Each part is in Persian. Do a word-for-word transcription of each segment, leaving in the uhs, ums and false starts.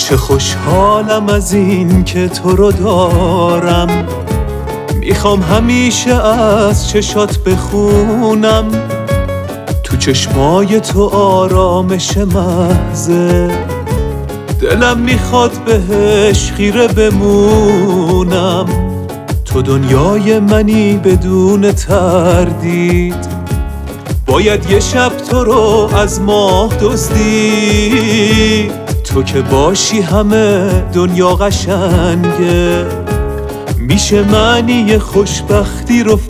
چه خوشحالم از این که تو رو دارم، میخوام همیشه از چشات بخونم، تو چشمای تو آرامش محضه، دلم میخواد بهش خیره بمونم. تو دنیای منی بدون تردید، باید یه شب تو رو از ماه دزدید. تو که باشی همه دنیا قشنگه، میشه معنی خوشبختی رو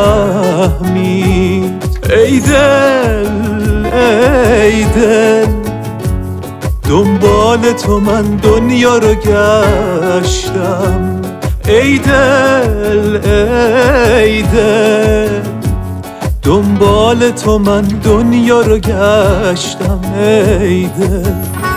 فهمید. ای دل ای دل، دنبال تو من دنیا رو گشتم. ای دل ای دل، دنبال تو من دنیا رو گشتم. ای دل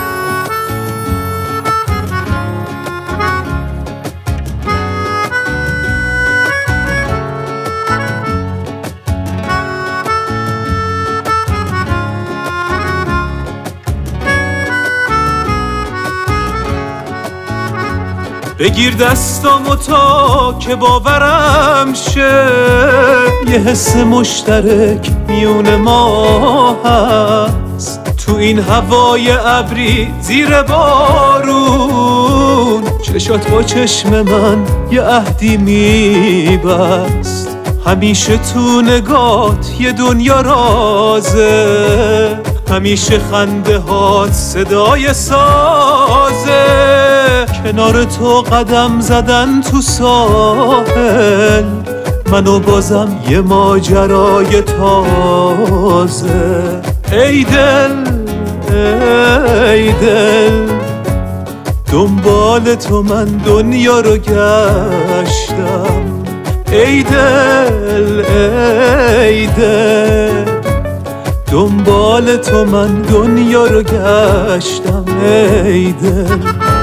بگیر دستامو تا که باورم شه، یه حس مشترک میون ما هست. تو این هوای ابری زیر بارون، چشات با چشم من یه عهدی میبست. همیشه تو نگات یه دنیا رازه، همیشه خنده هات صدای سازه. کنار تو قدم زدن تو ساحل، منو بازم یه ماجرای تازه. ای دل ای دل، دنبال تو من دنیا رو گشتم. ای دل ای دل، دنبال تو من دنیا رو گشتم. ای دل